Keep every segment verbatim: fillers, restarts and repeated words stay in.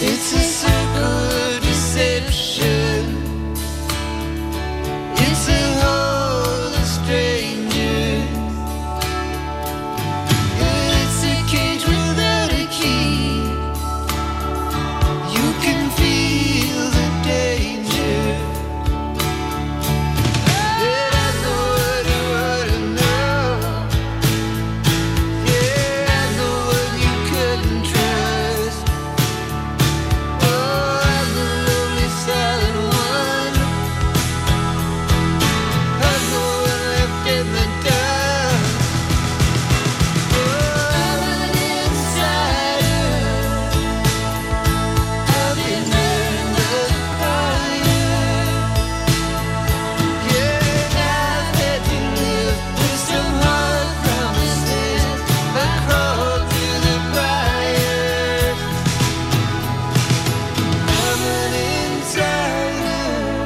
It's a circle of deception. It's a hole of strangers. It's a cage without a key. You can feel the danger. And I know what you ought to know. Yeah, I know what you couldn't trust. Oh, I'm the lonely silent one. I'm the one left in the dust. Oh, I'm an insider. I've been in the fire. Yeah, I've had to live with some hard promises. I crawled through the briars. I'm an insider.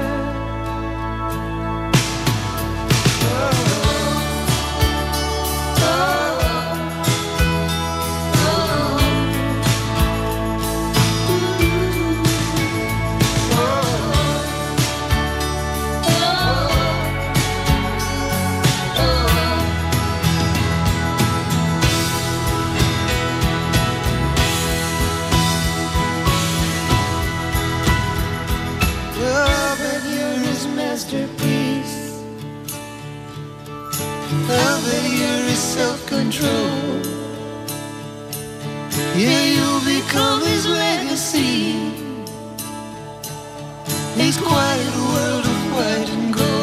Oh, but you're his masterpiece. Oh, but you're his self-control. Yeah, you'll become his legacy. His quiet world of white and gold.